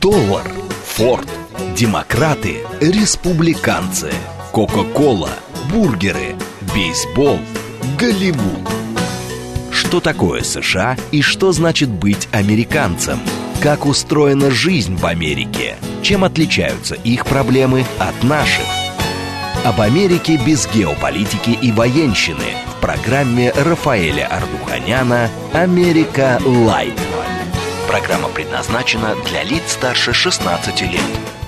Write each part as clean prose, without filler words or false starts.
Доллар, Форд, демократы, республиканцы, Кока-кола, бургеры, бейсбол, Голливуд. Что такое США и что значит быть американцем? Как устроена жизнь в Америке? Чем отличаются их проблемы от наших? Об Америке без геополитики и военщины в программе Рафаэля Ардуханяна «Америка Лайт». Программа предназначена для лиц старше 16 лет.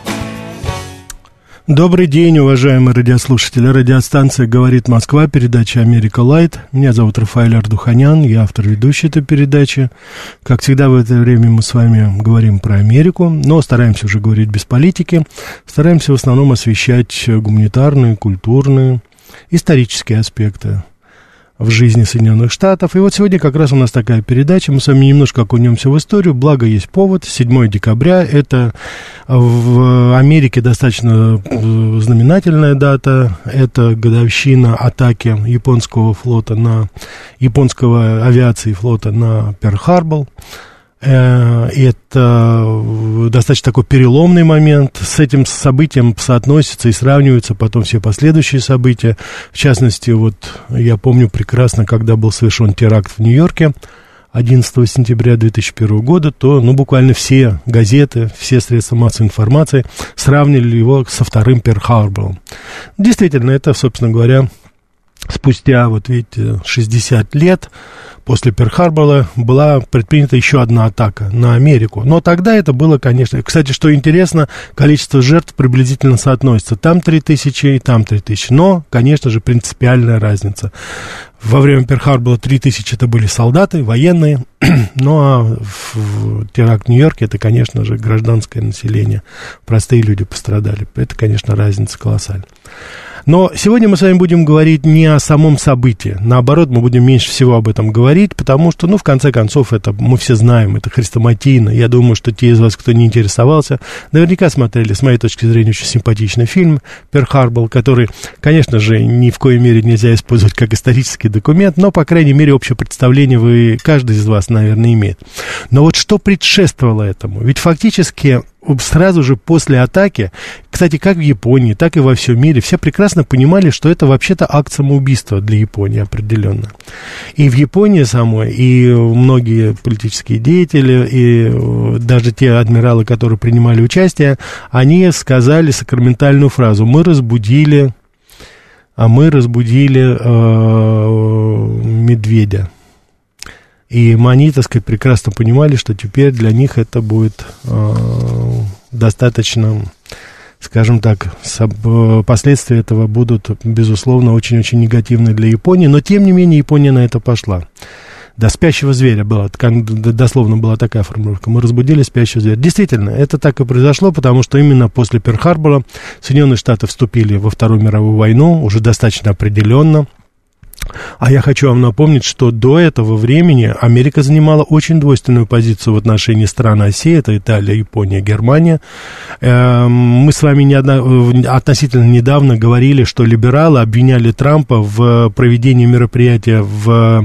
Добрый день, уважаемые радиослушатели. Радиостанция «Говорит Москва», передача «Америка Лайт». Меня зовут Рафаэль Ардуханян, я автор-ведущий этой передачи. Как всегда, в это время мы с вами говорим про Америку, но стараемся уже говорить без политики. Стараемся в основном освещать гуманитарные, культурные, исторические аспекты в жизни Соединенных Штатов. И вот сегодня как раз у нас такая передача. Мы с вами немножко окунемся в историю, благо есть повод. 7 декабря, это в Америке достаточно знаменательная дата. Это годовщина атаки японского авиации флота на Перл-Харбор. Это достаточно такой переломный момент. С этим событием соотносятся и сравниваются потом все последующие события. В частности, вот я помню прекрасно, когда был совершен теракт в Нью-Йорке 11 сентября 2001 года, то буквально все газеты, все средства массовой информации сравнили его со вторым Перл-Харбором. Действительно, это, собственно говоря, спустя, вот видите, 60 лет после Перл-Харбора была предпринята еще одна атака на Америку. Но тогда это было, конечно... Кстати, что интересно, количество жертв приблизительно соотносится. Там 3000 и там 3000. Но, конечно же, принципиальная разница. Во время Перл-Харбора 3000 это были солдаты, военные. Ну, а в теракт в Нью-Йорке это, конечно же, гражданское население. Простые люди пострадали. Это, конечно, разница колоссальная. Но сегодня мы с вами будем говорить не о самом событии. Наоборот, мы будем меньше всего об этом говорить, потому что, в конце концов, это мы все знаем, это хрестоматийно. Я думаю, что те из вас, кто не интересовался, наверняка смотрели, с моей точки зрения, очень симпатичный фильм «Перл-Харбор», который, конечно же, ни в коей мере нельзя использовать как исторический документ, но, по крайней мере, общее представление каждый из вас, наверное, имеет. Но вот что предшествовало этому? Ведь фактически сразу же после атаки, кстати, как в Японии, так и во всем мире, все прекрасно понимали, что это вообще-то акт самоубийства для Японии определенно. И в Японии самой, и многие политические деятели, и даже те адмиралы, которые принимали участие, они сказали сакраментальную фразу: мы разбудили медведя. И они, так сказать, прекрасно понимали, что теперь для них это будет достаточно, скажем так, последствия этого будут, безусловно, очень-очень негативны для Японии, но, тем не менее, Япония на это пошла. До спящего зверя была, дословно была такая формулировка: мы разбудили спящего зверя. Действительно, это так и произошло, потому что именно после Перл-Харбора Соединенные Штаты вступили во Вторую мировую войну, уже достаточно определенно. А я хочу вам напомнить, что до этого времени Америка занимала очень двойственную позицию в отношении стран оси. Это Италия, Япония, Германия. Мы с вами относительно недавно говорили, что либералы обвиняли Трампа в проведении мероприятия в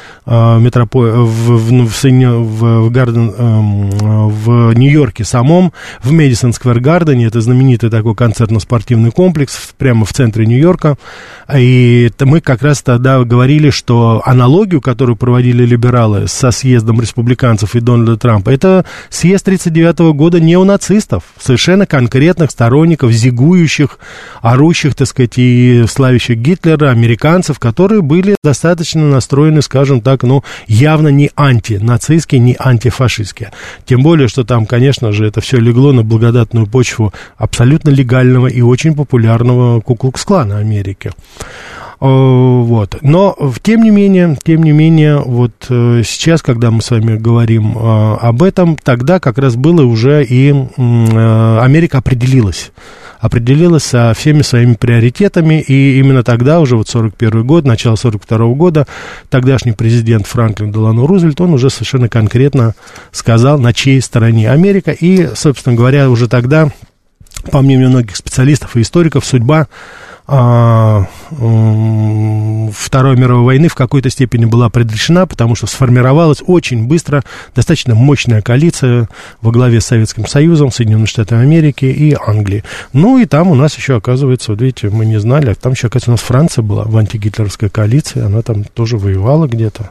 Нью-Йорке самом, в Мэдисон Сквер Гардене. Это знаменитый такой концертно-спортивный комплекс прямо в центре Нью-Йорка. И мы как раз тогда говорили, что аналогию, которую проводили либералы со съездом республиканцев и Дональда Трампа, это съезд 1939 года неонацистов, совершенно конкретных сторонников, зигующих, орущих, так сказать, и славящих Гитлера, американцев, которые были достаточно настроены, скажем так, явно не антинацистские, не антифашистские. Тем более, что там, конечно же, это все легло на благодатную почву абсолютно легального и очень популярного Ку-клукс-клана Америки. Вот. Но, тем не менее, вот сейчас, когда мы с вами говорим об этом, тогда как раз было уже и Америка определилась со всеми своими приоритетами, и именно тогда, уже вот 41 год, начало 42 года, тогдашний президент Франклин Делано Рузвельт, он уже совершенно конкретно сказал, на чьей стороне Америка, и, собственно говоря, уже тогда, по мнению многих специалистов и историков, судьба Второй мировой войны в какой-то степени была предрешена, потому что сформировалась очень быстро достаточно мощная коалиция во главе с Советским Союзом, Соединенными Штатами Америки и Англией. Ну, и там у нас еще, оказывается, вот видите, мы не знали, а там еще, оказывается, у нас Франция была в антигитлеровской коалиции, она там тоже воевала где-то.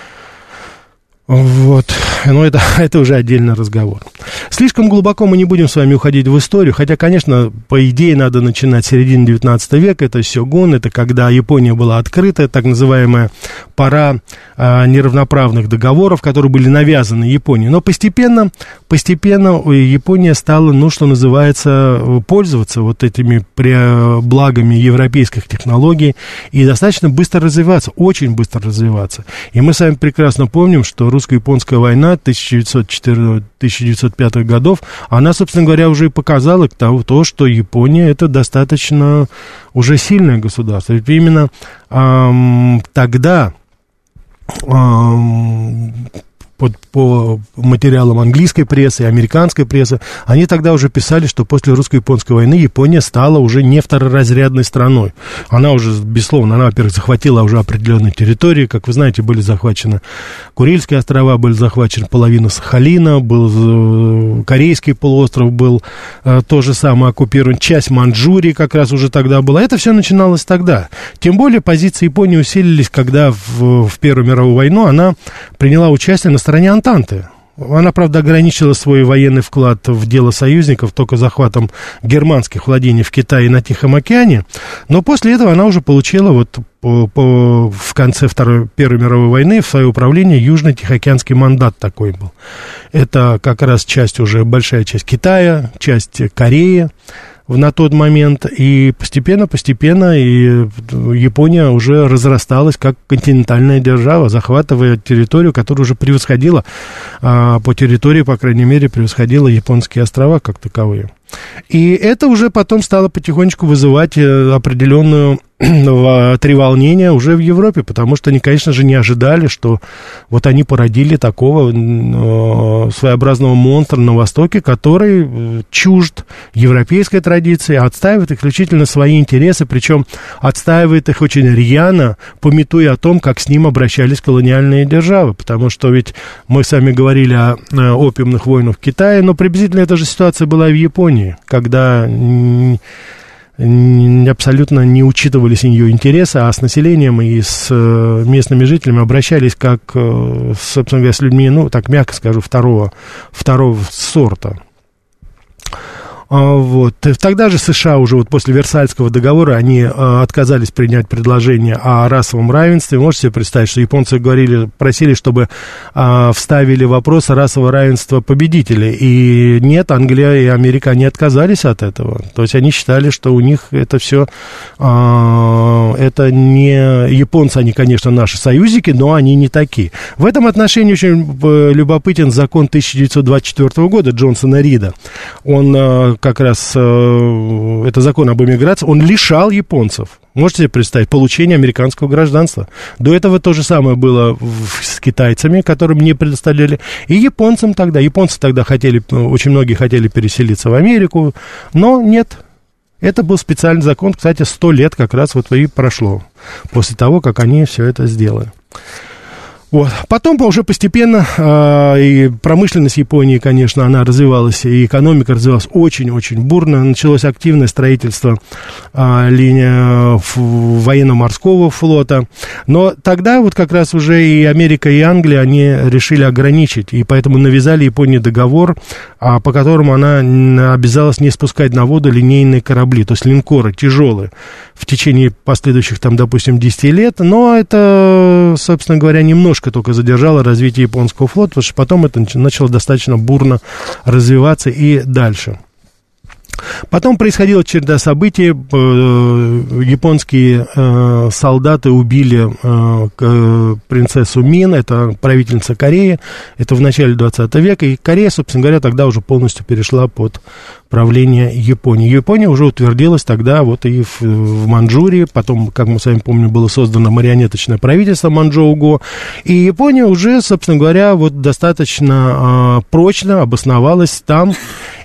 Вот, но это уже отдельный разговор. Слишком глубоко мы не будем с вами уходить в историю, хотя, конечно, по идее надо начинать с середины 19 века, это сёгун, это когда Япония была открыта, так называемая пора неравноправных договоров, которые были навязаны Японии. Но постепенно Япония стала, ну, что называется, пользоваться вот этими благами европейских технологий и достаточно быстро развиваться, очень быстро развиваться. И мы с вами прекрасно помним, что русско-японская война 1904-1905 годов, она, собственно говоря, уже и показала то, что Япония это достаточно уже сильное государство. Ведь именно тогда по материалам английской прессы и американской прессы, они тогда уже писали, что после русско-японской войны Япония стала уже не второразрядной страной. Она уже, безусловно, она, во-первых, захватила уже определенные территории. Как вы знаете, были захвачены Курильские острова, были захвачены половина Сахалина, был Корейский полуостров, был то же самое оккупирован, часть Манчжурии как раз уже тогда была. Это все начиналось тогда. Тем более позиции Японии усилились, когда в Первую мировую войну она приняла участие на стороне Антанты. Она, правда, ограничила свой военный вклад в дело союзников только захватом германских владений в Китае и на Тихом океане, но после этого она уже получила вот в конце Первой мировой войны в свое управление Южно-Тихоокеанский мандат такой был. Это как раз большая часть Китая, часть Кореи на тот момент, и постепенно и Япония уже разрасталась как континентальная держава, захватывая территорию, которая уже превосходила, по территории, по крайней мере, превосходила японские острова как таковые. И это уже потом стало потихонечку вызывать определенную треволнение уже в Европе, потому что они, конечно же, не ожидали, что вот они породили такого своеобразного монстра на Востоке, который чужд европейской традиции, отстаивает исключительно свои интересы, причем отстаивает их очень рьяно, памятуя о том, как с ним обращались колониальные державы, потому что ведь мы с вами говорили о опиумных войнах в Китае, но приблизительно эта же ситуация была и в Японии, когда абсолютно не учитывались ее интересы, а с населением и с местными жителями обращались как, собственно говоря, с людьми, ну, так мягко скажу, второго сорта. Вот. Тогда же США уже вот после Версальского договора они отказались принять предложение о расовом равенстве. Можете себе представить, что японцы просили, чтобы вставили вопрос о расового равенства победителей. И нет, Англия и Америка не отказались от этого. То есть они считали, что у них это все, это не японцы, они, конечно, наши союзники, но они не такие. В этом отношении очень любопытен закон 1924 года Джонсона Рида. Он как раз, это закон об эмиграции, он лишал японцев, можете себе представить, получения американского гражданства. До этого то же самое было с китайцами, которым не предоставляли, и японцам тогда. Японцы тогда очень многие хотели переселиться в Америку, но нет. Это был специальный закон, кстати, 100 лет как раз вот и прошло, после того, как они все это сделали. Вот. Потом уже постепенно и промышленность Японии, конечно, она развивалась, и экономика развивалась очень-очень бурно. Началось активное строительство военно-морского флота. Но тогда вот как раз уже и Америка, и Англия, они решили ограничить, и поэтому навязали Японии договор, по которому она обязалась не спускать на воду линейные корабли, то есть линкоры тяжелые, в течение последующих, там, допустим, 10 лет. Но это, собственно говоря, немножко только задержало развитие японского флота, потому что потом это начало достаточно бурно развиваться и дальше. Потом происходила череда событий. Японские солдаты убили принцессу Мин, это правительница Кореи, это в начале 20 века, и Корея, собственно говоря, тогда уже полностью перешла под правление Японии. Япония уже утвердилась тогда вот и в Манчжурии, потом, как мы с вами помним, было создано марионеточное правительство Манчжоу-го, и Япония уже, собственно говоря, вот достаточно прочно обосновалась там,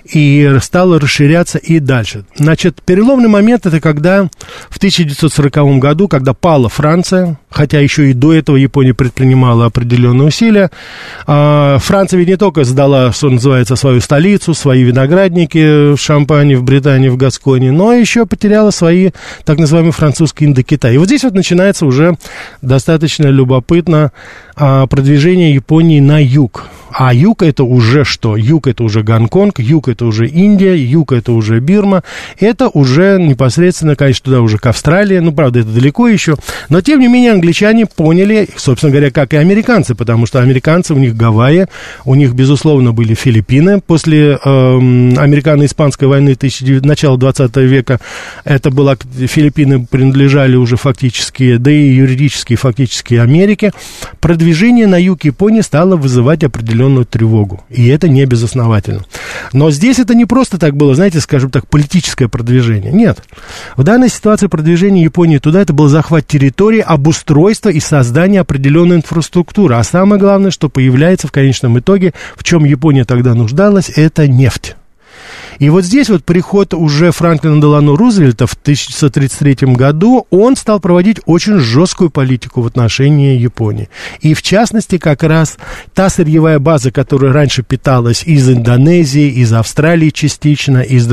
и стала расширяться и дальше. Значит, переломный момент — это когда в 1940 году, когда пала Франция, хотя еще и до этого Япония предпринимала определенные усилия. Франция ведь не только сдала, что называется, свою столицу, свои виноградники в Шампане, в Британии, в Гасконе, но еще потеряла свои так называемые французские Индокитай. И вот здесь вот начинается уже достаточно любопытно продвижение Японии на юг. А юг — это уже что? Юг — это уже Гонконг, юг — это уже Индия, юг — это уже Бирма. Это уже непосредственно, конечно, туда уже к Австралии. Ну, правда, это далеко еще. Но, тем не менее, англичане поняли, собственно говоря, как и американцы, потому что американцы, у них Гавайи, у них, безусловно, были Филиппины. После американо-испанской войны начала 20 века это было, Филиппины принадлежали уже фактически, да и юридически, фактически Америке. Продвижение на юг Японии стало вызывать определенную тревогу. И это не безосновательно. Но здесь это не просто так было, знаете, скажем так, политическое продвижение. Нет. В данной ситуации продвижение Японии туда — это был захват территории, обустройство и создание определенной инфраструктуры. А самое главное, что появляется в конечном итоге, в чем Япония тогда нуждалась, это нефть. И вот здесь вот приход уже Франклина Делано Рузвельта в 1933 году, он стал проводить очень жесткую политику в отношении Японии. И в частности, как раз та сырьевая база, которая раньше питалась из Индонезии, из Австралии частично, из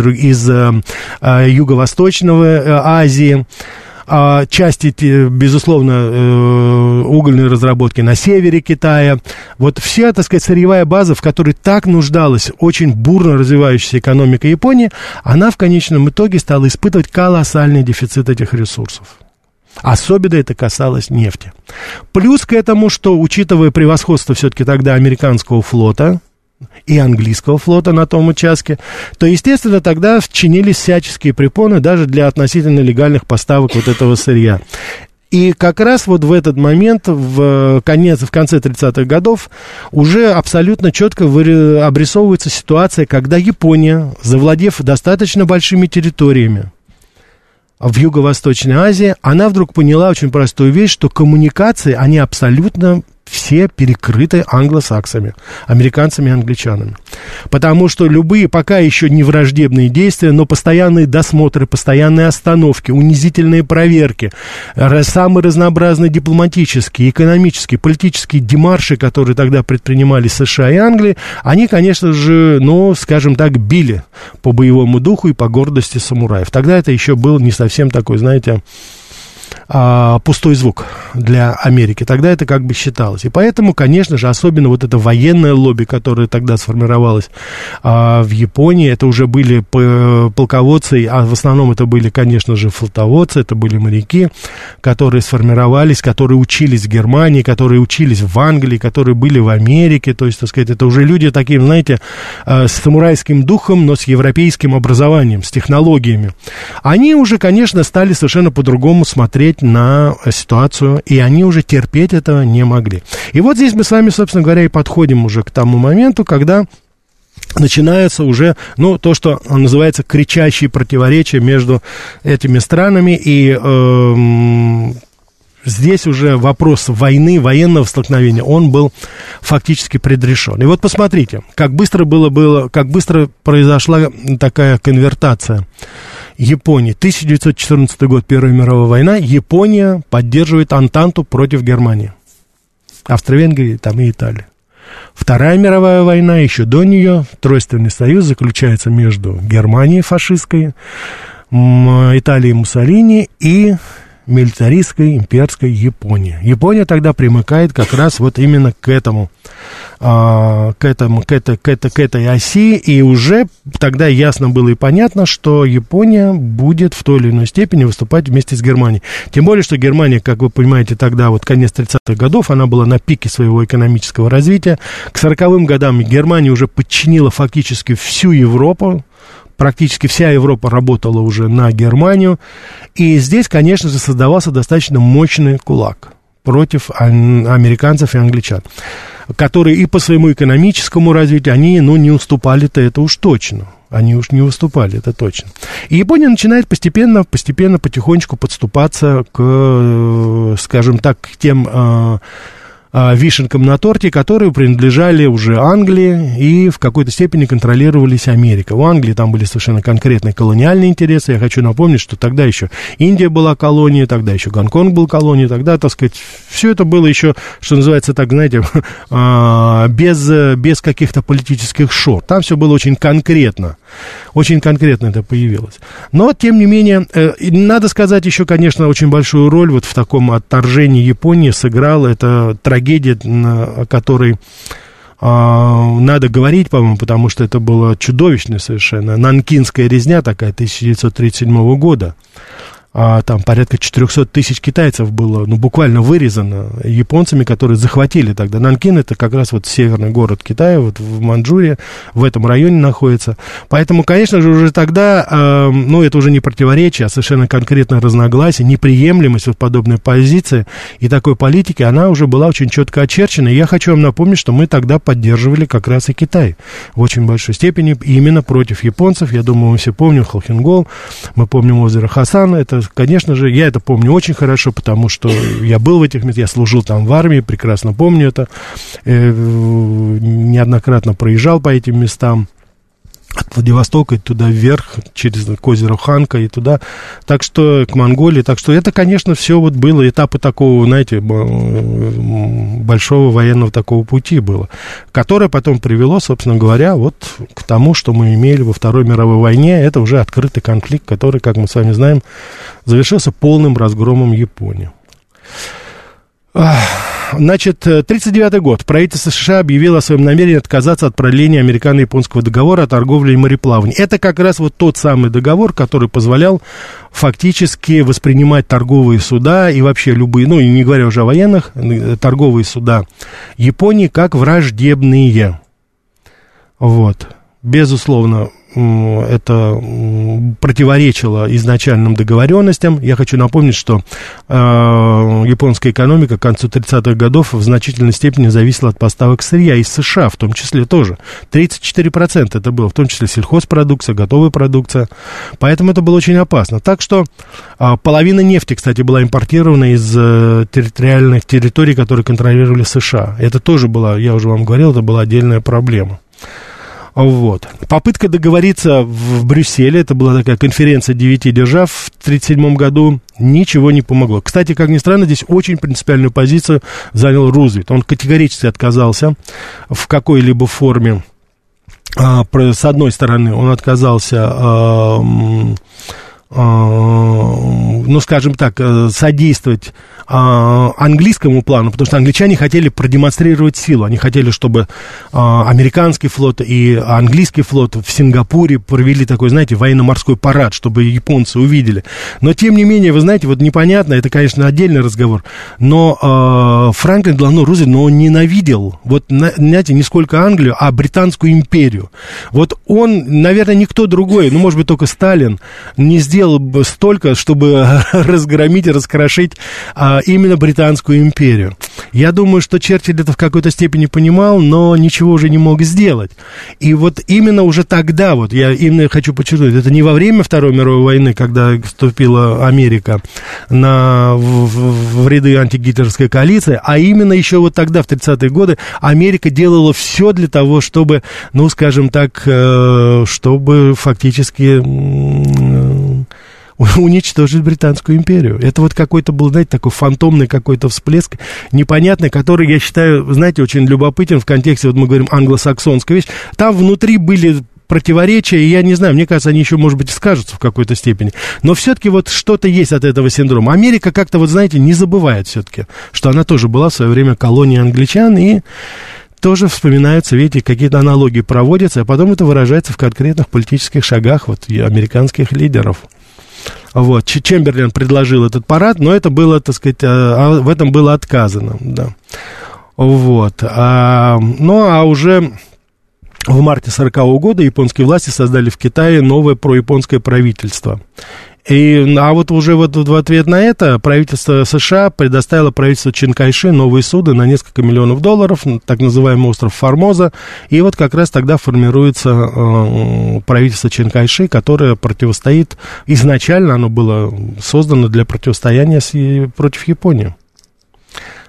Юго-Восточного Азии, части, безусловно, угольной разработки на севере Китая. Вот вся, так сказать, сырьевая база, в которой так нуждалась очень бурно развивающаяся экономика Японии, она в конечном итоге стала испытывать колоссальный дефицит этих ресурсов. Особенно это касалось нефти. Плюс к этому, что, учитывая превосходство все-таки тогда американского флота и английского флота на том участке, то, естественно, тогда чинились всяческие препоны даже для относительно легальных поставок вот этого сырья. И как раз вот в этот момент, в конце 30-х годов, уже абсолютно четко обрисовывается ситуация, когда Япония, завладев достаточно большими территориями в Юго-Восточной Азии, она вдруг поняла очень простую вещь, что коммуникации, они абсолютно все перекрыты англосаксами, американцами и англичанами. Потому что любые пока еще не враждебные действия, но постоянные досмотры, постоянные остановки, унизительные проверки, самые разнообразные дипломатические, экономические, политические демарши, которые тогда предпринимали США и Англия, они, конечно же, ну, скажем так, били по боевому духу и по гордости самураев. Тогда это еще был не совсем такой, знаете, пустой звук для Америки. Тогда это как бы считалось. И поэтому, конечно же, особенно вот это военное лобби, которое тогда сформировалось в Японии, это уже были полководцы, а в основном это были, конечно же, флотоводцы, это были моряки, которые сформировались, которые учились в Германии, которые учились в Англии, которые были в Америке. То есть, так сказать, это уже люди таким, знаете, с самурайским духом, но с европейским образованием, с технологиями. Они уже, конечно, стали совершенно по-другому смотреть на ситуацию, и они уже терпеть этого не могли. И вот здесь мы с вами, собственно говоря, и подходим уже к тому моменту, когда начинается уже, ну, то, что называется кричащие противоречия между этими странами, и здесь уже вопрос войны, военного столкновения, он был фактически предрешен. И вот посмотрите, как быстро произошла такая конвертация Японии. 1914 год, Первая мировая война. Япония поддерживает Антанту против Германии. Австро-Венгрии, там и Италия. Вторая мировая война, еще до нее, Тройственный союз заключается между Германией фашистской, Италией Муссолини и милитаристской имперской Японии. Япония тогда примыкает как раз вот именно к этой оси, и уже тогда ясно было и понятно, что Япония будет в той или иной степени выступать вместе с Германией. Тем более, что Германия, как вы понимаете, тогда, вот конец 30-х годов, она была на пике своего экономического развития. К 40-м годам Германия уже подчинила фактически всю Европу. Практически вся Европа работала уже на Германию, и здесь, конечно же, создавался достаточно мощный кулак против американцев и англичан, которые и по своему экономическому развитию, они, ну, не уступали-то, это уж точно. Они уж не выступали, это точно. И Япония начинает постепенно, потихонечку подступаться к, скажем так, к тем вишенкам на торте, которые принадлежали уже Англии и в какой-то степени контролировались Америкой. У Англии там были совершенно конкретные колониальные интересы. Я хочу напомнить, что тогда еще Индия была колонией, тогда еще Гонконг был колонией, тогда, так сказать, все это было еще, что называется, так, знаете, без каких-то политических шор. Там все было очень конкретно это появилось. Но, тем не менее, надо сказать еще, конечно, очень большую роль вот в таком отторжении Японии сыграла эта трагедия, о которой надо говорить, по-моему, потому что это было чудовищное совершенно. Нанкинская резня такая 1937 года. Там порядка 400 тысяч китайцев было, буквально вырезано японцами, которые захватили тогда. Нанкин — это как раз вот северный город Китая, вот в Маньчжурии, в этом районе находится. Поэтому, конечно же, уже тогда, это уже не противоречие, а совершенно конкретное разногласие, неприемлемость вот подобной позиции и такой политики, она уже была очень четко очерчена. И я хочу вам напомнить, что мы тогда поддерживали как раз и Китай в очень большой степени, именно против японцев. Я думаю, мы все помним Халхингол, мы помним озеро Хасан. Это, конечно же, я это помню очень хорошо, потому что я был в этих местах, я служил там в армии, прекрасно помню это, неоднократно проезжал по этим местам, от Владивостока и туда вверх, к озеру Ханка и туда, так что к Монголии, так что это, конечно, все вот было, этапы такого, знаете, большого военного такого пути было, которое потом привело, собственно говоря, вот к тому, что мы имели во Второй мировой войне, это уже открытый конфликт, который, как мы с вами знаем, завершился полным разгромом Японии. Значит, 1939 год. Правительство США объявило о своем намерении отказаться от продления американо-японского договора о торговле и мореплавании. Это как раз вот тот самый договор, который позволял фактически воспринимать торговые суда и вообще любые, не говоря уже о военных, торговые суда Японии как враждебные. Вот. Безусловно, это противоречило изначальным договоренностям. Я хочу напомнить, что японская экономика к концу 30-х годов в значительной степени зависела от поставок сырья из США, в том числе тоже. 34% это было, в том числе сельхозпродукция, готовая продукция. Поэтому это было очень опасно. Так что половина нефти, кстати, была импортирована из территориальных территорий, которые контролировали США. Это тоже была, я уже вам говорил, это была отдельная проблема. Вот. Попытка договориться в Брюсселе, это была такая конференция 9 держав в 1937 году, ничего не помогло. Кстати, как ни странно, здесь очень принципиальную позицию занял Рузвельт. Он категорически отказался в какой-либо форме. С одной стороны, он отказался, скажем так, содействовать английскому плану, потому что англичане хотели продемонстрировать силу. Они хотели, чтобы американский флот и английский флот в Сингапуре провели такой, знаете, военно-морской парад, чтобы японцы увидели. Но, тем не менее, вы знаете, вот непонятно, это, конечно, отдельный разговор, но Франклин Делано Рузвельт, он ненавидел, вот, знаете, не сколько Англию, а Британскую империю. Вот он, наверное, никто другой, может быть, только Сталин, не сделал бы столько, чтобы разгромить и раскрошить именно Британскую империю. Я думаю, что Черчилль это в какой-то степени понимал, но ничего уже не мог сделать. И вот именно уже тогда, вот я именно хочу подчеркнуть, это не во время Второй мировой войны, когда вступила Америка в ряды антигитлеровской коалиции, а именно еще вот тогда, в 30-е годы, Америка делала все для того, чтобы, скажем так, чтобы фактически уничтожить Британскую империю. Это вот какой-то был, знаете, такой фантомный какой-то всплеск непонятный, который, я считаю, знаете, очень любопытен в контексте, вот мы говорим, англосаксонская вещь. Там внутри были противоречия, и я не знаю, мне кажется, они еще, может быть, скажутся в какой-то степени. Но все-таки вот что-то есть от этого синдрома. Америка как-то, вот знаете, не забывает все-таки, что она тоже была в свое время колонией англичан, и тоже вспоминаются, видите, какие-то аналогии проводятся, а потом это выражается в конкретных политических шагах вот американских лидеров. Вот, Чемберлен предложил этот парад, но это было, так сказать, в этом было отказано, да. Вот, уже в марте 1940 года японские власти создали в Китае новое прояпонское правительство. А вот уже вот в ответ на это правительство США предоставило правительству Чен Кайши новые суды на несколько миллионов долларов, так называемый остров Формоза, и вот как раз тогда формируется правительство Чен Кайши, которое противостоит, изначально оно было создано для противостояния против Японии.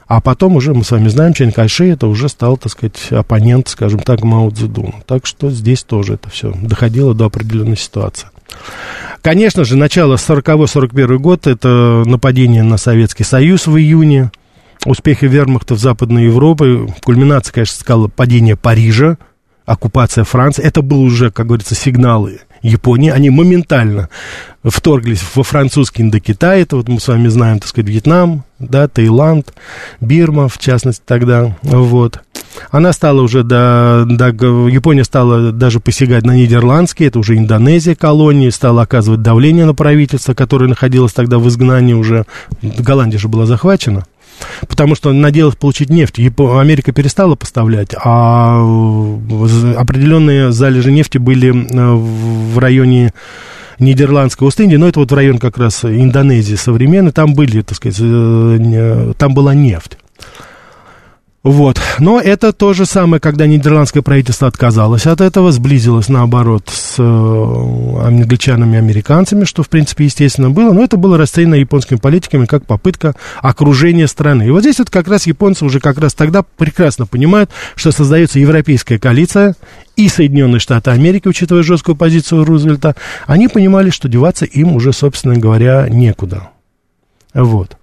А потом уже, мы с вами знаем, Чан Кайши это уже стал, так сказать, оппонент, скажем так, Мао Цзэдуна. Так что здесь тоже это все доходило до определенной ситуации. Конечно же, начало 40-41 год, это нападение на Советский Союз в июне, успехи вермахта в Западной Европе, кульминация, конечно, сказала, падение Парижа, оккупация Франции. Это был уже, как говорится, сигналы Японии. Они моментально вторглись во французский Индокитай. Это вот мы с вами знаем, так сказать, Вьетнам, да, Таиланд, Бирма, в частности, тогда. Вот. Она стала уже, Япония стала даже посягать на нидерландские, это уже Индонезия, колонии, стала оказывать давление на правительство, которое находилось тогда в изгнании уже. Голландия же была захвачена. Потому что надеялась получить нефть. Америка перестала поставлять, а определенные залежи нефти были в районе Нидерландской Ост-Индии, но это вот в район как раз Индонезии современной, там были, так сказать, там была нефть. Вот. Но это то же самое, когда нидерландское правительство отказалось от этого, сблизилось, наоборот, с англичанами и американцами, что, в принципе, естественно было, но это было расценено японскими политиками как попытка окружения страны. И вот здесь вот как раз японцы уже как раз тогда прекрасно понимают, что создается европейская коалиция, и Соединенные Штаты Америки, учитывая жесткую позицию Рузвельта, они понимали, что деваться им уже, собственно говоря, некуда. Вот.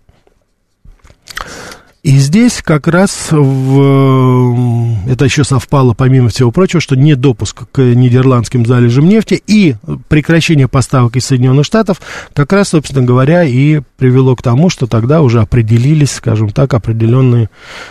И здесь как раз это еще совпало, помимо всего прочего, что недопуск к нидерландским залежам нефти и прекращение поставок из Соединенных Штатов как раз, собственно говоря, и привело к тому, что тогда уже определились, скажем так, определенные,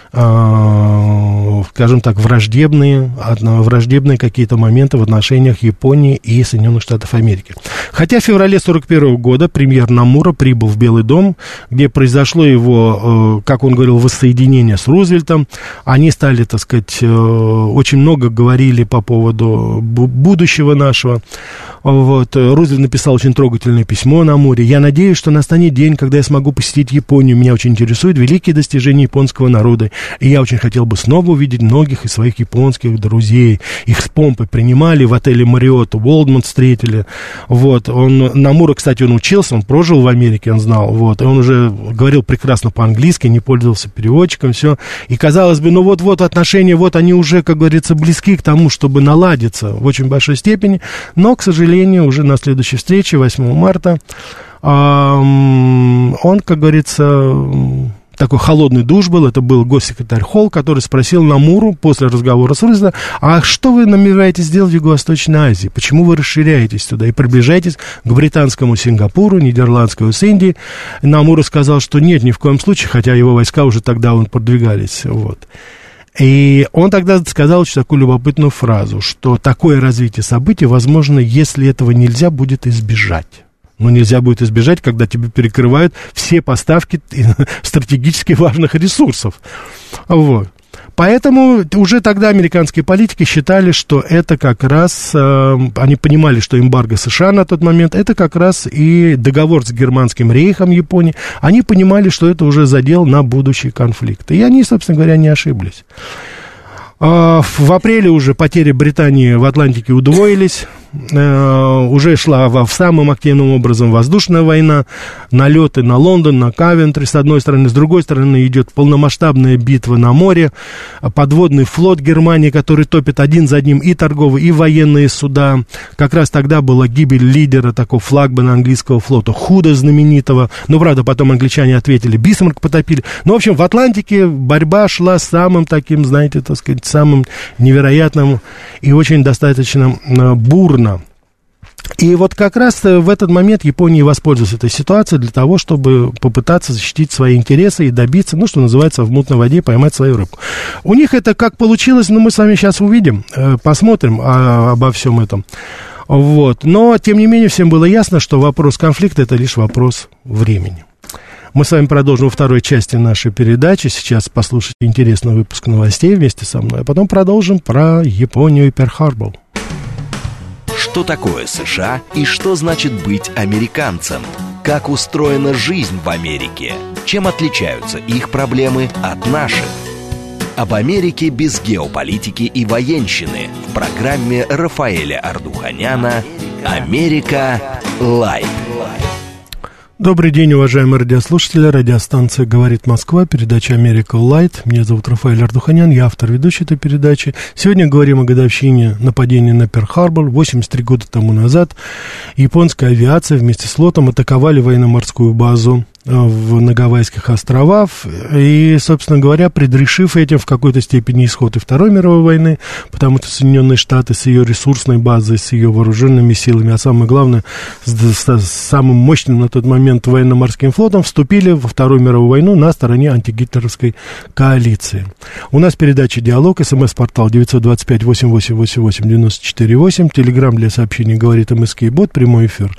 скажем так, враждебные какие-то моменты в отношениях Японии и Соединенных Штатов Америки. Хотя в феврале 1941 года премьер Намура прибыл в Белый дом, где произошло его, как он говорил, воссоединение с Рузвельтом. Они стали, так сказать, очень много говорили по поводу будущего нашего. Вот. Рузвельт написал очень трогательное письмо Намуре. «Я надеюсь, что настанет день, когда я смогу посетить Японию. Меня очень интересуют великие достижения японского народа. И я очень хотел бы снова увидеть многих из своих японских друзей. Их с помпой принимали в отеле Мариотт, Уолдмонт встретили». Вот. Намура, кстати, он учился, он прожил в Америке, он знал. Вот. И он уже говорил прекрасно по-английски, не пользовался переводчиком, все. И казалось бы, ну вот отношения, вот они уже, как говорится, близки к тому, чтобы наладиться в очень большой степени. Но, к сожалению, уже на следующей встрече, 8 марта, он, как говорится, такой холодный душ был, это был госсекретарь Холл, который спросил Намуру после разговора с Рузвельтом, а что вы намереваетесь сделать в Юго-Восточной Азии? Почему вы расширяетесь туда и приближаетесь к британскому Сингапуру, нидерландской Ост-Индии? Намура сказал, что нет, ни в коем случае, хотя его войска уже тогда продвигались, вот. И он тогда сказал очень такую любопытную фразу, что такое развитие событий возможно, если этого нельзя будет избежать. Но нельзя будет избежать, когда тебе перекрывают все поставки стратегически важных ресурсов. Вот. Поэтому уже тогда американские политики считали, что это как раз, они понимали, что эмбарго США на тот момент, это как раз и договор с Германским рейхом Японии, они понимали, что это уже задел на будущий конфликт. И они, собственно говоря, не ошиблись. В апреле уже потери Британии в Атлантике удвоились, уже шла самым активным образом воздушная война, налеты на Лондон, на Кавентри, с одной стороны, с другой стороны идет полномасштабная битва на море, подводный флот Германии, который топит один за одним и торговые, и военные суда. Как раз тогда была гибель лидера такого флагмана английского флота, Худа знаменитого, но, правда, потом англичане ответили, Бисмарк потопили. Ну, в общем, в Атлантике борьба шла самым таким, знаете, так сказать, самым невероятным и очень достаточно бурным. И вот как раз в этот момент Япония воспользовалась этой ситуацией для того, чтобы попытаться защитить свои интересы и добиться, ну, что называется, в мутной воде поймать свою рыбку. У них это как получилось, ну, мы с вами сейчас увидим, посмотрим обо всем этом. Вот. Но, тем не менее, всем было ясно, что вопрос конфликта – это лишь вопрос времени. Мы с вами продолжим во второй части нашей передачи. Сейчас послушайте интересный выпуск новостей вместе со мной, а потом продолжим про Японию и Перл-Харбор. Что такое США и что значит быть американцем? Как устроена жизнь в Америке? Чем отличаются их проблемы от наших? Об Америке без геополитики и военщины в программе Рафаэля Ардуханяна «Америка. Лайв». Добрый день, уважаемые радиослушатели. Радиостанция «Говорит Москва», передача «America Light». Меня зовут Рафаэль Ардуханян, я автор ведущей этой передачи. Сегодня говорим о годовщине нападения на Перл-Харбор. 83 года тому назад японская авиация вместе с флотом атаковали военно-морскую базу на Гавайских островах и, собственно говоря, предрешив этим в какой-то степени исход и Второй мировой войны, потому что Соединенные Штаты с ее ресурсной базой, с ее вооруженными силами, а самое главное, с самым мощным на тот момент военно-морским флотом вступили во Вторую мировую войну на стороне антигитлеровской коалиции. У нас передача «Диалог», СМС-портал 925-88-88-94-8, телеграм для сообщений «Говорит МСК» и бот, прямой эфир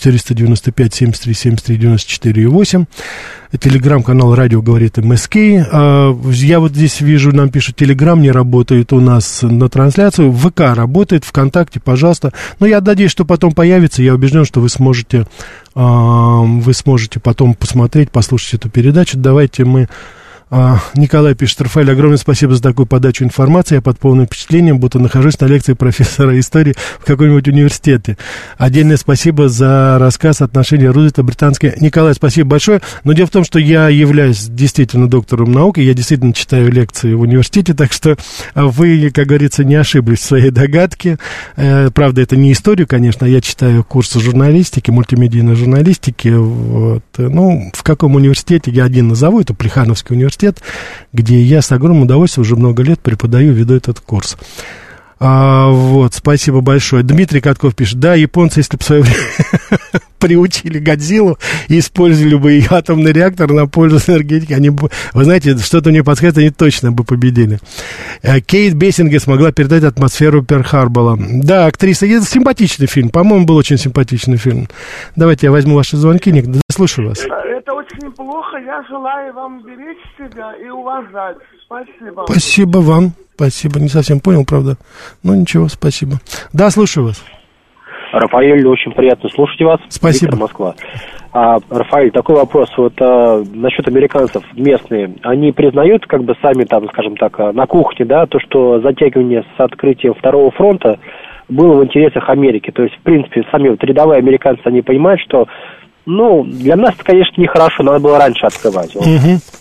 495-73-73-94-8. Телеграм-канал «Радио говорит МСК». Я вот здесь вижу, нам пишут, Телеграм не работает у нас на трансляцию. ВК работает, ВКонтакте, пожалуйста. Но я надеюсь, что потом появится. Я убежден, что вы сможете потом посмотреть, послушать эту передачу. Давайте мы... Николай пишет: Рафаэль, огромное спасибо за такую подачу информации. Я под полным впечатлением, будто нахожусь на лекции профессора истории в каком-нибудь университете. Отдельное спасибо за рассказ отношения Рузвельта британские. Николай, спасибо большое. Но дело в том, что я являюсь действительно доктором наук, и я действительно читаю лекции в университете, так что вы, как говорится, не ошиблись в своей догадке. Правда, это не историю, конечно, я читаю курсы журналистики, мультимедийной журналистики. Вот. Ну, в каком университете, я один назову, это Плехановский университет, где я с огромным удовольствием уже много лет преподаю, веду этот курс. Вот, спасибо большое. Дмитрий Катков пишет: да, японцы, если бы в свое время приучили Годзиллу и использовали бы ее атомный реактор на пользу энергетики, они бы, вы знаете, что-то мне подсказывает, они точно бы победили. Кейт Бессингер смогла передать атмосферу Перл-Харбора. Да, актриса, это симпатичный фильм, по-моему, был очень симпатичный фильм. Давайте я возьму ваши звонки, Ник, слушаю вас. Это очень неплохо, я желаю вам беречь себя и уважать. Спасибо. Спасибо вам. Спасибо, не совсем понял, правда. Ну, ничего, спасибо. Да, слушаю вас. Рафаэль, очень приятно слушать вас. Спасибо. Виктор, Москва. Рафаэль, такой вопрос. Вот насчет американцев местные. Они признают, как бы сами там, скажем так, на кухне, да, то, что затягивание с открытием Второго фронта было в интересах Америки. То есть, в принципе, сами вот рядовые американцы, они понимают, что, ну, для нас это, конечно, нехорошо, надо было раньше открывать. Вот.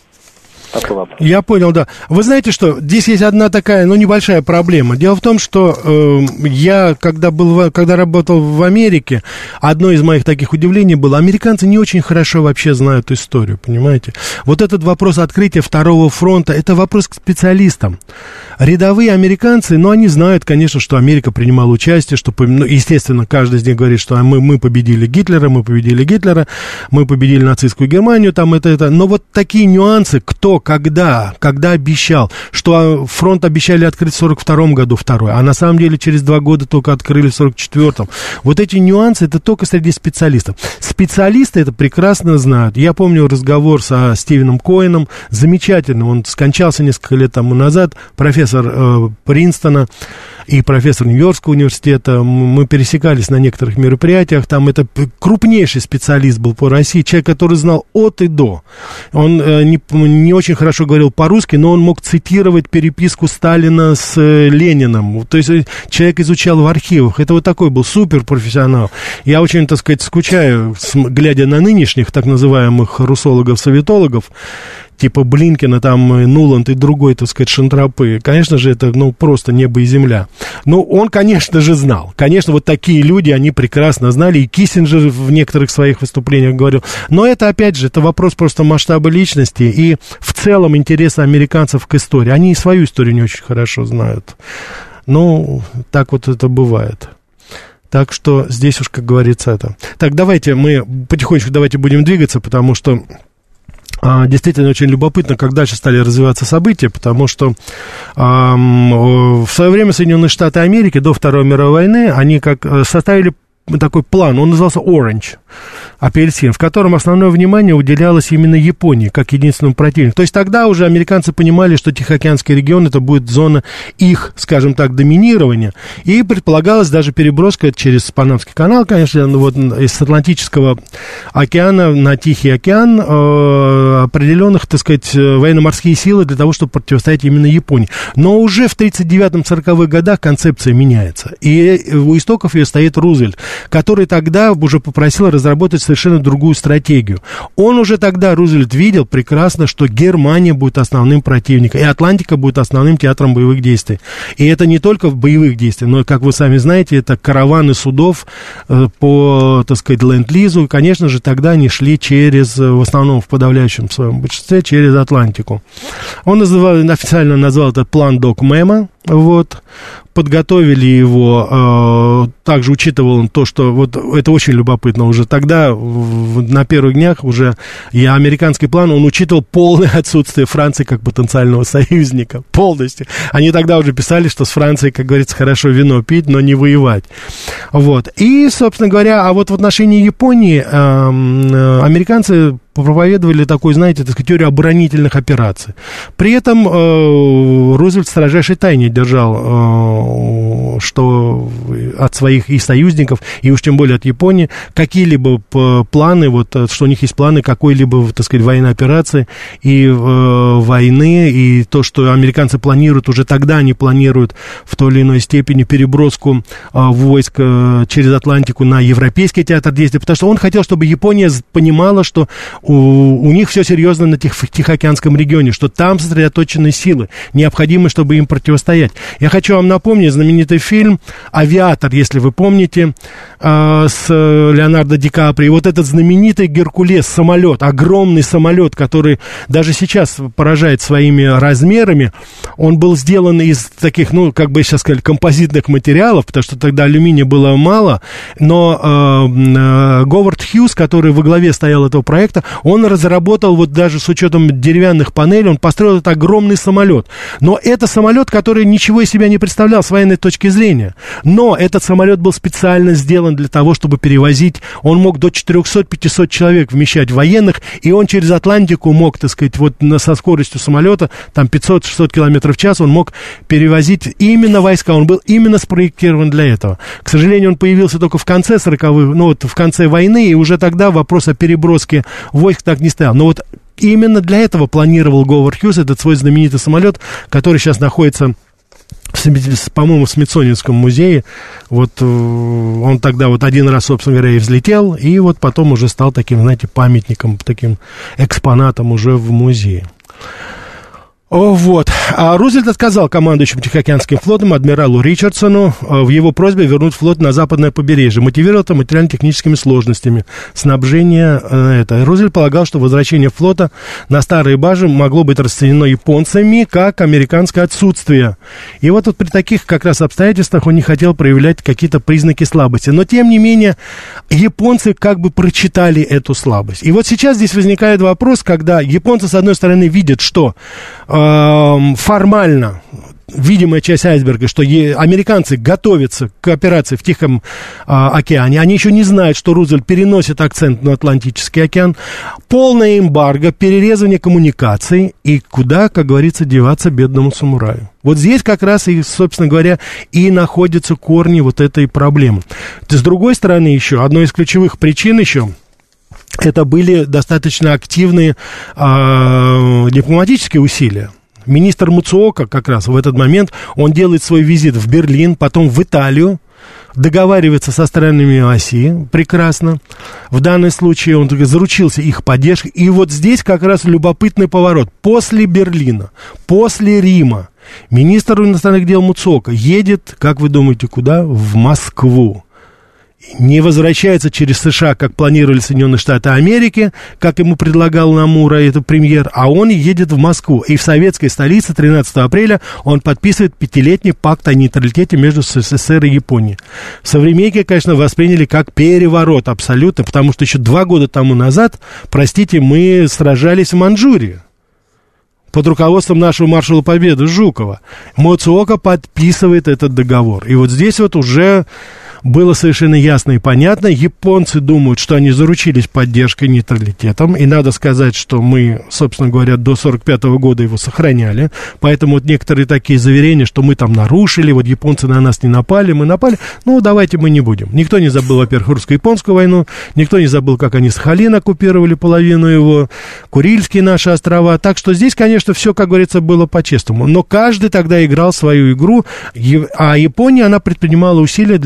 Я понял, да. Вы знаете, что здесь есть одна такая, ну, небольшая проблема. Дело в том, что я, когда работал в Америке, одно из моих таких удивлений было: американцы не очень хорошо вообще знают историю, понимаете? Вот этот вопрос открытия Второго фронта, это вопрос к специалистам. Рядовые американцы, ну, они знают, конечно, что Америка принимала участие, что, ну, естественно, каждый из них говорит, что мы победили Гитлера, мы победили нацистскую Германию, там это. Но вот такие нюансы, кто, когда обещал, что фронт обещали открыть в 42-м году второй, а на самом деле через 2 года только открыли в 44-м. Вот эти нюансы, это только среди специалистов. Специалисты это прекрасно знают. Я помню разговор со Стивеном Коэном, замечательным, он скончался несколько лет тому назад, профессор Принстона и профессор Нью-Йоркского университета. Мы пересекались на некоторых мероприятиях. Там это крупнейший специалист был по России, человек, который знал от и до. Он не очень хорошо говорил по-русски, но он мог цитировать переписку Сталина с Лениным. То есть человек изучал в архивах. Это вот такой был суперпрофессионал. Я очень, так сказать, скучаю, глядя на нынешних так называемых русологов-советологов, типа Блинкена, там, Нуланд и другой, так сказать, шантропы. Конечно же, это, ну, просто небо и земля. Но он, конечно же, знал. Конечно, вот такие люди, они прекрасно знали. И Киссинджер в некоторых своих выступлениях говорил. Но это, опять же, это вопрос просто масштаба личности и в целом интереса американцев к истории. Они и свою историю не очень хорошо знают. Ну, так вот это бывает. Так что здесь уж, как говорится, это... Так, давайте мы потихонечку будем двигаться, потому что действительно очень любопытно, как дальше стали развиваться события, потому что в свое время Соединенные Штаты Америки до Второй мировой войны, они как составили такой план, он назывался Orange, апельсин, в котором основное внимание уделялось именно Японии, как единственному противнику. То есть тогда уже американцы понимали, что Тихоокеанский регион это будет зона их, скажем так, доминирования, и предполагалась даже переброска через Панамский канал, конечно, вот из Атлантического океана на Тихий океан определенных, так сказать, военно-морские силы для того, чтобы противостоять именно Японии. Но уже в 1939-40-х годах концепция меняется, и у истоков ее стоит Рузвельт, который тогда уже попросил разработать совершенно другую стратегию. Он уже тогда, Рузвельт, видел прекрасно, что Германия будет основным противником, и Атлантика будет основным театром боевых действий. И это не только в боевых действиях, но, как вы сами знаете, это караваны судов по, так сказать, ленд-лизу. И, конечно же, тогда они шли в основном в подавляющем своем большинстве, через Атлантику. Он официально назвал этот план Док-Мэма. Вот, подготовили его, также учитывал он то, что, вот, это очень любопытно, уже тогда, на первых днях, уже и американский план, он учитывал полное отсутствие Франции как потенциального союзника, полностью. Они тогда уже писали, что с Францией, как говорится, хорошо вино пить, но не воевать. Вот, и, собственно говоря, а вот в отношении Японии американцы проповедовали такую, знаете, так сказать, теорию оборонительных операций. При этом Рузвельт в строжайшей тайне держал, что от своих и союзников, и уж тем более от Японии, какие-либо планы, вот, что у них есть планы какой-либо, так сказать, военной операции и войны, и то, что американцы планируют, уже тогда они планируют в той или иной степени переброску войск через Атлантику на европейский театр действий, потому что он хотел, чтобы Япония понимала, что у них все серьезно на Тихоокеанском регионе, что там сосредоточены силы, необходимые, чтобы им противостоять. Я хочу вам напомнить знаменитый фильм «Авиатор», если вы помните, с Леонардо Ди Каприо. И вот этот знаменитый Геркулес, самолет, огромный самолет, который даже сейчас поражает своими размерами, он был сделан из таких, ну, как бы сейчас сказали, композитных материалов, потому что тогда алюминия было мало, но Говард Хьюз, который во главе стоял этого проекта, он разработал, вот даже с учетом деревянных панелей, он построил этот огромный самолет. Но это самолет, который ничего из себя не представлял с военной точки зрения. Но этот самолет был специально сделан для того, чтобы перевозить, он мог до 400-500 человек вмещать военных, и он через Атлантику мог, так сказать, вот со скоростью самолета, там 500-600 километров в час, он мог перевозить именно войска, он был именно спроектирован для этого. К сожалению, он появился только в конце 40-х, ну вот в конце войны, и уже тогда вопрос о переброске войск так не стоял. Но вот именно для этого планировал Говард Хьюз этот свой знаменитый самолет, который сейчас находится, по-моему, в Смитсонианском музее. Вот он тогда вот один раз, собственно говоря, и взлетел, и вот потом уже стал таким, знаете, памятником, таким экспонатом уже в музее. Вот. А Рузвельт отказал командующему Тихоокеанским флотом адмиралу Ричардсону в его просьбе вернуть флот на западное побережье. Мотивировал это материально-техническими сложностями снабжения. Рузвельт полагал, что возвращение флота на старые базы могло быть расценено японцами как американское отсутствие. И вот при таких как раз обстоятельствах он не хотел проявлять какие-то признаки слабости. Но, тем не менее, японцы как бы прочитали эту слабость. И вот сейчас здесь возникает вопрос, когда японцы, с одной стороны, видят, что формально видимая часть айсберга, что американцы готовятся к операции в Тихом океане. Они еще не знают, что Рузвельт переносит акцент на Атлантический океан. Полное эмбарго, перерезание коммуникаций. И куда, как говорится, деваться бедному самураю? Вот здесь как раз, и, собственно говоря, и находятся корни вот этой проблемы. С другой стороны, еще одной из ключевых причин еще это были достаточно активные дипломатические усилия. Министр Муцуока как раз в этот момент, он делает свой визит в Берлин, потом в Италию, договаривается со странами оси, прекрасно. В данном случае он заручился их поддержкой. И вот здесь как раз любопытный поворот. После Берлина, после Рима, министр иностранных дел Муцуока едет, как вы думаете, куда? В Москву. Не возвращается через США, как планировали Соединенные Штаты Америки, как ему предлагал Намура, это премьер, а он едет в Москву. И в советской столице 13 апреля он подписывает 5-летний пакт о нейтралитете между СССР и Японией. Современники, конечно, восприняли как переворот абсолютно, потому что еще 2 года тому назад, простите, мы сражались в Манчжурии под руководством нашего маршала Победы Жукова. Муцуока подписывает этот договор. И вот здесь вот уже было совершенно ясно и понятно. Японцы думают, что они заручились поддержкой, нейтралитетом. И надо сказать, что мы, собственно говоря, до 1945 года его сохраняли. Поэтому вот некоторые такие заверения, что мы там нарушили, вот японцы на нас не напали, мы напали. Ну, давайте мы не будем. Никто не забыл, во-первых, русско-японскую войну. Никто не забыл, как они Сахалин оккупировали, половину его, Курильские наши острова. Так что здесь, конечно, все, как говорится, было по-честному. Но каждый тогда играл свою игру. А Япония, она предпринимала усилия для того,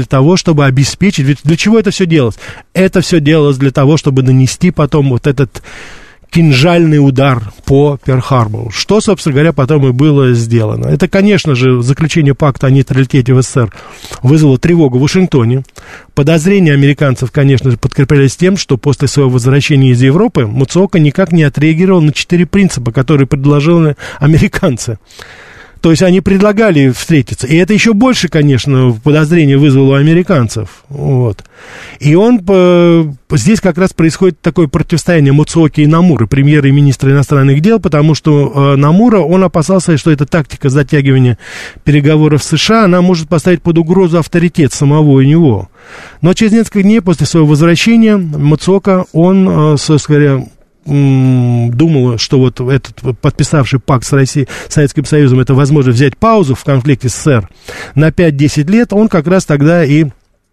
чтобы обеспечить... Ведь для чего это все делалось? Это все делалось для того, чтобы нанести потом вот этот кинжальный удар по Перл-Харбору, что, собственно говоря, потом и было сделано. Это, конечно же, заключение пакта о нейтралитете в СССР вызвало тревогу в Вашингтоне. Подозрения американцев, конечно же, подкреплялись тем, что после своего возвращения из Европы Муцуока никак не отреагировал на 4 принципа, которые предложили американцы. То есть они предлагали встретиться. И это еще больше, конечно, подозрений вызвало у американцев. Вот. И здесь как раз происходит такое противостояние Муцуоки и Номуры, премьера и министра иностранных дел, потому что Номура, он опасался, что эта тактика затягивания переговоров с США, она может поставить под угрозу авторитет самого него. Но через несколько дней после своего возвращения Муцуока, он, собственно говоря, думала, что вот этот подписавший пакт с Россией, с Советским Союзом, это возможно взять паузу в конфликте с СССР на 5-10 лет, он как раз тогда и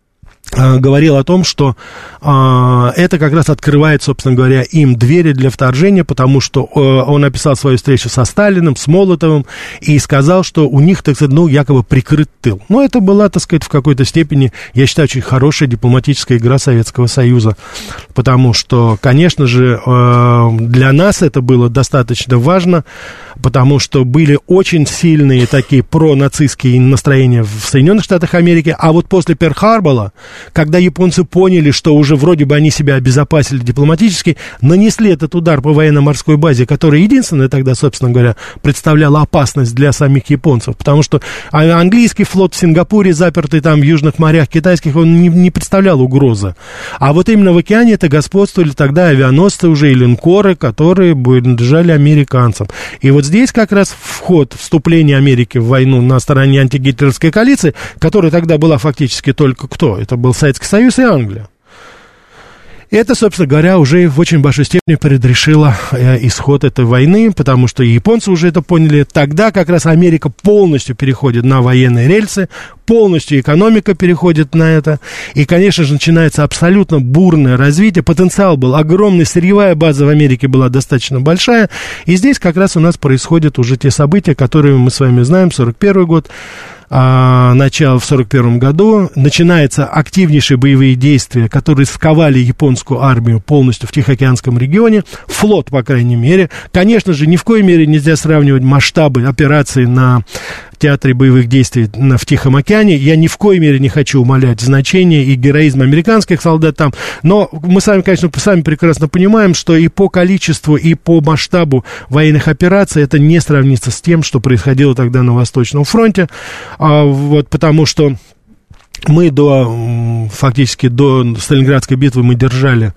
говорил о том, что это как раз открывает, собственно говоря, им двери для вторжения, потому что он описал свою встречу со Сталиным, с Молотовым, и сказал, что у них, так сказать, якобы прикрыт тыл. Но это была, так сказать, в какой-то степени, я считаю, очень хорошая дипломатическая игра Советского Союза, потому что, конечно же, для нас это было достаточно важно, потому что были очень сильные такие пронацистские настроения в Соединенных Штатах Америки, а вот после Перл-Харбора, когда японцы поняли, что уже вроде бы они себя обезопасили дипломатически, нанесли этот удар по военно-морской базе, которая единственная тогда, собственно говоря, представляла опасность для самих японцев, потому что английский флот в Сингапуре, запертый там в южных морях китайских, он не представлял угрозы. А вот именно в океане это господствовали тогда авианосцы уже и линкоры, которые принадлежали американцам. И вот здесь как раз вступление Америки в войну на стороне антигитлеровской коалиции, которая тогда была фактически только кто? Это был Советский Союз и Англия. Это, собственно говоря, уже в очень большой степени предрешило исход этой войны, потому что и японцы уже это поняли. Тогда как раз Америка полностью переходит на военные рельсы, полностью экономика переходит на это. И, конечно же, начинается абсолютно бурное развитие. Потенциал был огромный, сырьевая база в Америке была достаточно большая. И здесь как раз у нас происходят уже те события, которые мы с вами знаем, 1941 год. Начало в 1941 году, начинаются активнейшие боевые действия, которые сковали японскую армию полностью в Тихоокеанском регионе, флот, по крайней мере. Конечно же, ни в коей мере нельзя сравнивать масштабы операций на театре боевых действий в Тихом океане. Я ни в коей мере не хочу умалять значение и героизм американских солдат там, но мы с вами, конечно, сами прекрасно понимаем, что и по количеству, и по масштабу военных операций это не сравнится с тем, что происходило тогда на Восточном фронте, потому что мы фактически до Сталинградской битвы мы держали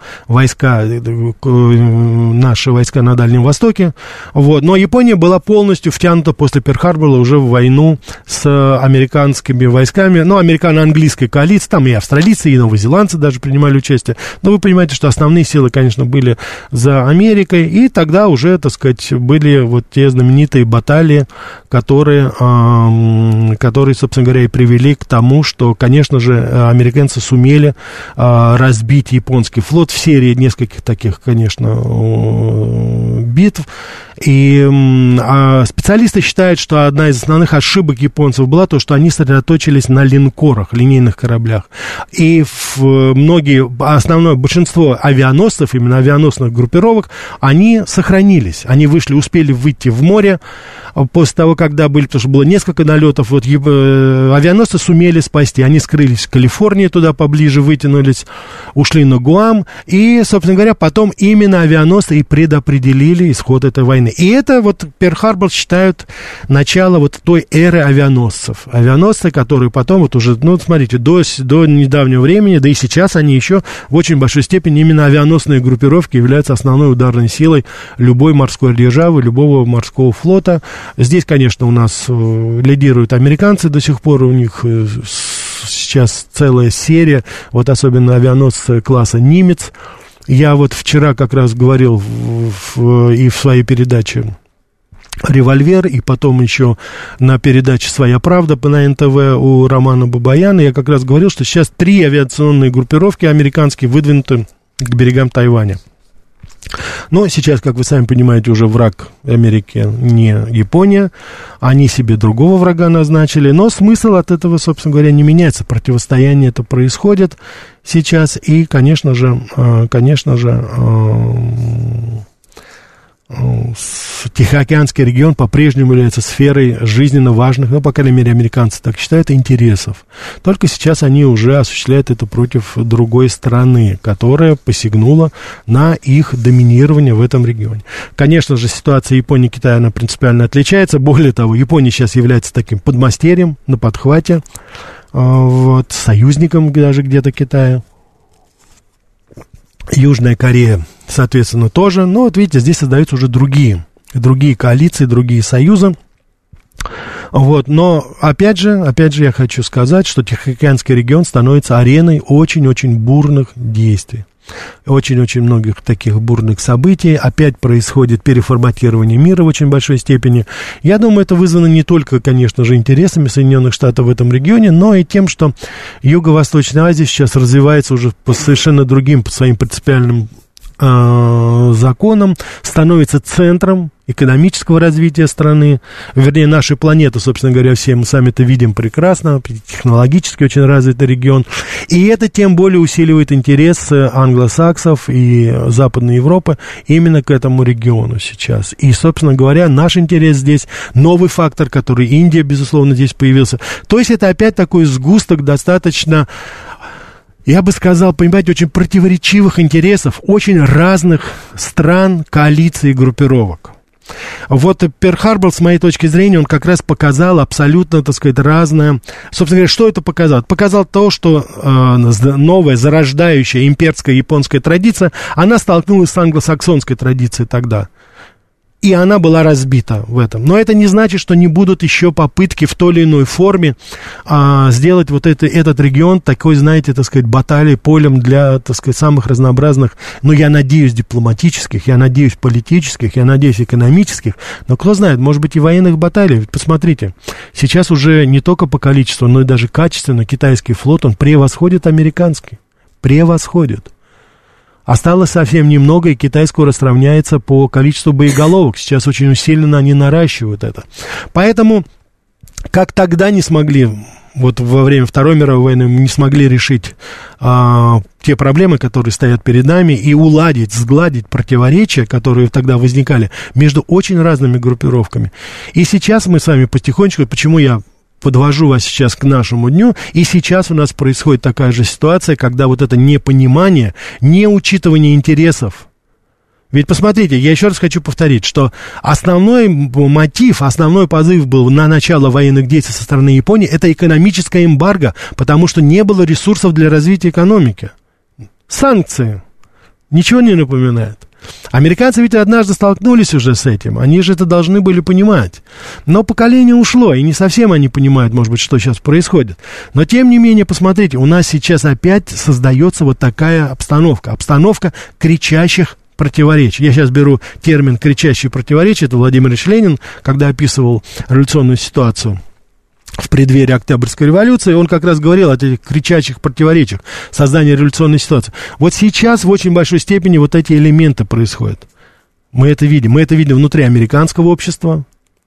наши войска на Дальнем Востоке, но Япония была полностью втянута после Перл-Харбора уже в войну с американскими войсками, американо-английской коалиции, там и австралийцы, и новозеландцы даже принимали участие, но вы понимаете, что основные силы, конечно, были за Америкой, и тогда уже, так сказать, были вот те знаменитые баталии, которые, собственно говоря, и привели к тому, что, конечно же, американцы сумели разбить японский флот в серии нескольких таких, конечно, битв. И специалисты считают, что одна из основных ошибок японцев была то, что они сосредоточились на линкорах, линейных кораблях. И основное большинство авианосцев, именно авианосных группировок, они сохранились. Они успели выйти в море после того, потому что было несколько налетов, авианосцы сумели спасти. Они скрылись в Калифорнии, туда поближе вытянулись, ушли на Гуам. И, собственно говоря, потом именно авианосцы и предопределили исход этой войны. И это Перл-Харбор считают начало той эры авианосцев. Авианосцы, которые потом уже, смотрите, до недавнего времени, да и сейчас они еще в очень большой степени именно авианосные группировки являются основной ударной силой любой морской державы, любого морского флота. Здесь, конечно, у нас лидируют американцы до сих пор, у них сейчас целая серия, особенно авианосцы класса «Нимец». Я вчера как раз говорил и в своей передаче «Револьвер», и потом еще на передаче «Своя правда» на НТВ у Романа Бабаяна, я как раз говорил, что сейчас 3 авиационные группировки американские выдвинуты к берегам Тайваня. Но сейчас, как вы сами понимаете, уже враг Америки не Япония, они себе другого врага назначили, но смысл от этого, собственно говоря, не меняется, противостояние это происходит сейчас, и, конечно же, Тихоокеанский регион по-прежнему является сферой жизненно важных, ну, по крайней мере, американцы так считают, интересов. Только сейчас они уже осуществляют это против другой страны, которая посягнула на их доминирование в этом регионе. Конечно же, ситуация Японии и Китая, она принципиально отличается. Более того, Япония сейчас является таким подмастерьем на подхвате, вот, союзником даже где-то Китая. Южная Корея, соответственно, тоже. Но вот видите, здесь создаются уже другие коалиции, другие союзы. Вот, но опять же, я хочу сказать, что Тихоокеанский регион становится ареной очень-очень бурных действий. Очень-очень многих таких бурных событий. Опять происходит переформатирование мира в очень большой степени. Я думаю, это вызвано не только, конечно же, интересами Соединенных Штатов в этом регионе, но и тем, что Юго-Восточная Азия сейчас развивается уже по совершенно другим, по своим принципиальным законам, становится центром экономического развития страны, вернее, нашей планеты, собственно говоря, все мы сами это видим прекрасно, технологически очень развитый регион, и это тем более усиливает интерес англосаксов и Западной Европы именно к этому региону сейчас. И, собственно говоря, наш интерес здесь, новый фактор, который Индия, безусловно, здесь появился. То есть это опять такой сгусток достаточно, я бы сказал, понимаете, очень противоречивых интересов, очень разных стран, коалиций и группировок. Вот Перл-Харбор, с моей точки зрения, он как раз показал абсолютно, так сказать, разное. Собственно говоря, что это показало? Показал то, что новая, зарождающая имперская японская традиция, она столкнулась с англосаксонской традицией тогда. И она была разбита в этом. Но это не значит, что не будут еще попытки в той или иной форме сделать вот этот регион такой, знаете, так сказать, баталией, полем для, так сказать, самых разнообразных, ну, я надеюсь, дипломатических, я надеюсь, политических, я надеюсь, экономических, но кто знает, может быть, и военных баталий. Ведь посмотрите, сейчас уже не только по количеству, но и даже качественно китайский флот, он превосходит американский. Превосходит. Осталось совсем немного, и Китай скоро сравняется по количеству боеголовок. Сейчас очень усиленно они наращивают это. Поэтому, как тогда не смогли, вот во время Второй мировой войны, мы не смогли решить те проблемы, которые стоят перед нами, и уладить, сгладить противоречия, которые тогда возникали между очень разными группировками. И сейчас мы с вами потихонечку, почему я подвожу вас сейчас к нашему дню, и сейчас у нас происходит такая же ситуация, когда вот это непонимание, неучитывание интересов. Ведь посмотрите, я еще раз хочу повторить, что основной мотив, основной позыв был на начало военных действий со стороны Японии, это экономическое эмбарго, потому что не было ресурсов для развития экономики. Санкции. Ничего не напоминает. Американцы ведь однажды столкнулись уже с этим, они же это должны были понимать. Но поколение ушло, и не совсем они понимают, может быть, что сейчас происходит. Но, тем не менее, посмотрите, у нас сейчас опять создается вот такая обстановка кричащих противоречий. Я сейчас беру термин «кричащие противоречия», это Владимир Ильич Ленин, когда описывал революционную ситуацию в преддверии Октябрьской революции, он как раз говорил о этих кричащих противоречиях, создании революционной ситуации. Вот сейчас в очень большой степени вот эти элементы происходят. Мы это видим. Мы это видим внутри американского общества,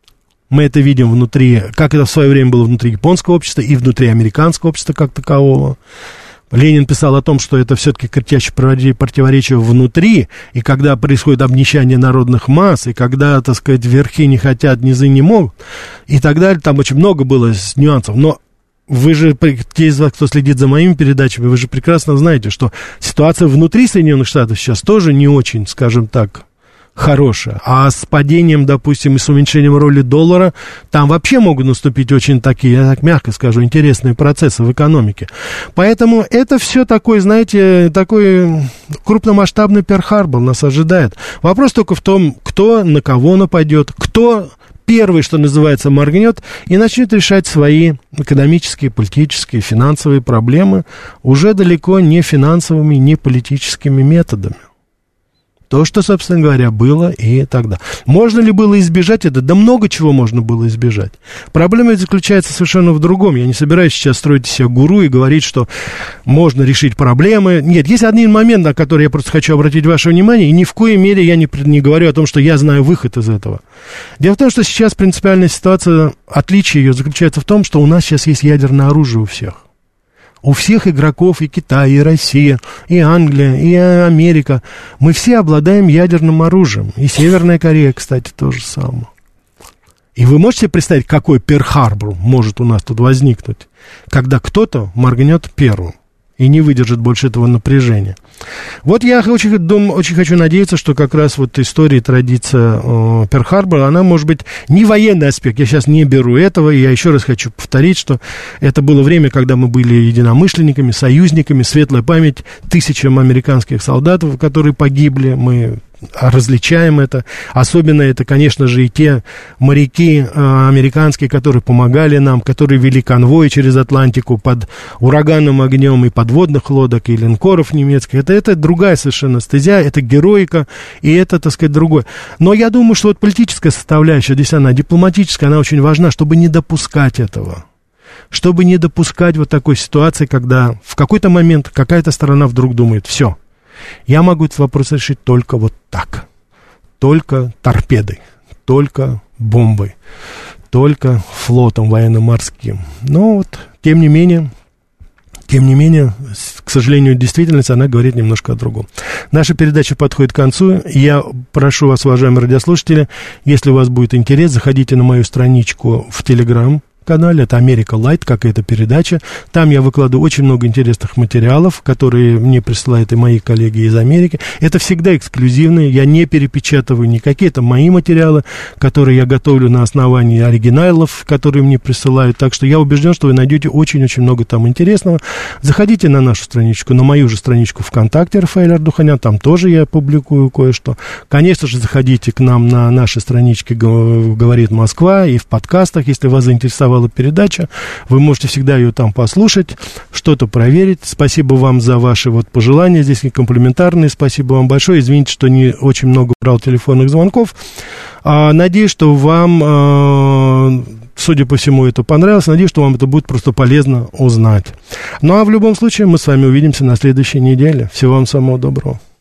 мы это видим внутри, как это в свое время было внутри японского общества и внутри американского общества как такового. Ленин писал о том, что это все-таки кричащие противоречия внутри, и когда происходит обнищание народных масс, и когда, так сказать, верхи не хотят, низы не могут, и так далее, там очень много было нюансов. Но вы же, те из вас, кто следит за моими передачами, вы же прекрасно знаете, что ситуация внутри Соединенных Штатов сейчас тоже не очень, скажем так, хорошая. А с падением, допустим, и с уменьшением роли доллара, там вообще могут наступить очень такие, я так мягко скажу, интересные процессы в экономике. Поэтому это все такой, знаете, такой крупномасштабный Перл-Харбор нас ожидает. Вопрос только в том, кто на кого нападет, кто первый, что называется, моргнет и начнет решать свои экономические, политические, финансовые проблемы уже далеко не финансовыми, не политическими методами. То, что, собственно говоря, было и тогда. Можно ли было избежать это? Да много чего можно было избежать. Проблема заключается совершенно в другом. Я не собираюсь сейчас строить из себя гуру и говорить, что можно решить проблемы. Нет, есть один момент, на который я просто хочу обратить ваше внимание, и ни в коей мере я не говорю о том, что я знаю выход из этого. Дело в том, что сейчас принципиальная ситуация, отличие ее заключается в том, что у нас сейчас есть ядерное оружие у всех. У всех игроков, и Китай, и Россия, и Англия, и Америка. Мы все обладаем ядерным оружием. И Северная Корея, кстати, тоже самое. И вы можете себе представить, какой Перл-Харбор может у нас тут возникнуть, когда кто-то моргнет первым и не выдержит больше этого напряжения. Вот я очень хочу надеяться, что как раз вот история и традиция Перл-Харбора, она может быть не военный аспект, я сейчас не беру этого, и я еще раз хочу повторить, что это было время, когда мы были единомышленниками, союзниками, светлая память тысячам американских солдат, которые погибли, мы различаем это. Особенно это, конечно же, и те моряки американские, которые помогали нам, которые вели конвои через Атлантику под ураганным огнем и подводных лодок, и линкоров немецких. Это другая совершенно стезя, это героика, и это, так сказать, другое. Но я думаю, что вот политическая составляющая, здесь она дипломатическая, она очень важна, чтобы не допускать этого. Чтобы не допускать вот такой ситуации, когда в какой-то момент какая-то сторона вдруг думает, все, я могу этот вопрос решить только вот так. Только торпедой, только бомбой, только флотом военно-морским. Но вот, тем не менее, к сожалению, действительность, она говорит немножко о другом. Наша передача подходит к концу. Я прошу вас, уважаемые радиослушатели, если у вас будет интерес, заходите на мою страничку в Telegram канале, это Америка Лайт, как и эта передача. Там я выкладываю очень много интересных материалов, которые мне присылают и мои коллеги из Америки. Это всегда эксклюзивные, я не перепечатываю никакие, это мои материалы, которые я готовлю на основании оригиналов, которые мне присылают. Так что я убежден, что вы найдете очень-очень много там интересного. Заходите на нашу страничку, на мою же страничку ВКонтакте, Рафаэль Ардуханян, там тоже я публикую кое-что. Конечно же, заходите к нам на наши странички «Говорит Москва» и в подкастах, если вас заинтересовала передача, вы можете всегда ее там послушать, что-то проверить. Спасибо вам за ваши вот пожелания, здесь и комплиментарные, спасибо вам большое. Извините, что не очень много брал телефонных звонков. Надеюсь, что вам, судя по всему, это понравилось. Надеюсь, что вам это будет просто полезно узнать. Ну, а в любом случае, мы с вами увидимся на следующей неделе. Всего вам самого доброго.